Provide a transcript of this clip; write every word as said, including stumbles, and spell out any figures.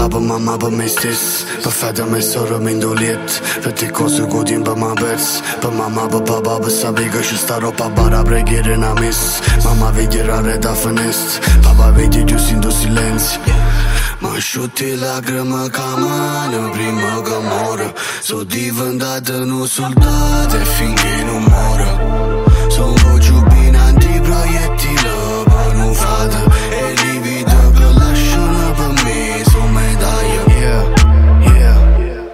për mama për me stis, për feta me sorë me ndoljet, për ti kosë godin për ma bërës, për mama për papa për sa bigë shë staro pa bara bregire na mis. Mama vedi rare da fënist, papa vedi gjusin do silenci. Ma shuti lagrëmë kama në primë gëmorë, so di vëndatë në soldatë e fingin u morë.